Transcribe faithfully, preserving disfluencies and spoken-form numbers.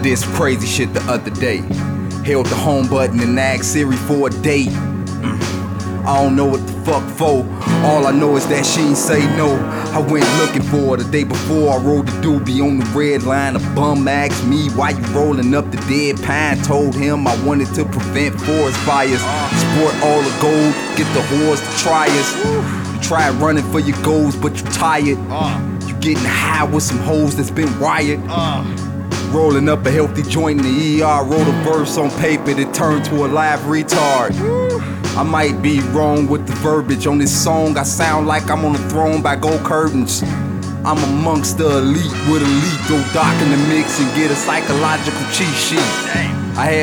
did some crazy shit the other day. Held the home button and asked Siri for a date. Mm. I don't know what the fuck for. All I know is that she ain't say no. I went looking for her the day before. I rode the doobie on the red line. A bum asked me why you rolling up the dead pine. Told him I wanted to prevent forest fires. Sport all the gold, get the whores to try us. You tried running for your goals, but you tired. You getting high with some hoes that's been wired. Rolling up a healthy joint in the E R. Wrote a verse on paper that turned to a live retard. I might be wrong with the verbiage on this song. I sound like I'm on the throne by gold curtains. I'm amongst the elite with a lethal doc in the mix and get a psychological cheat sheet. I had